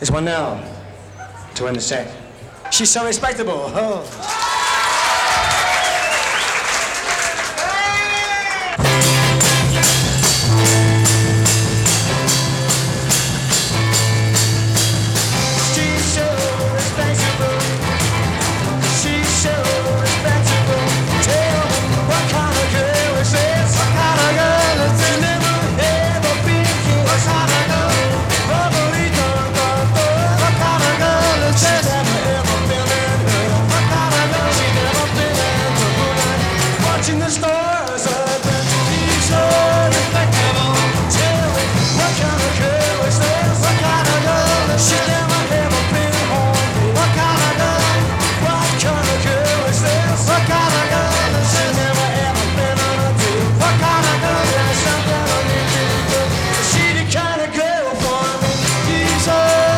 This one now, to end the set. She's so respectable. Oh.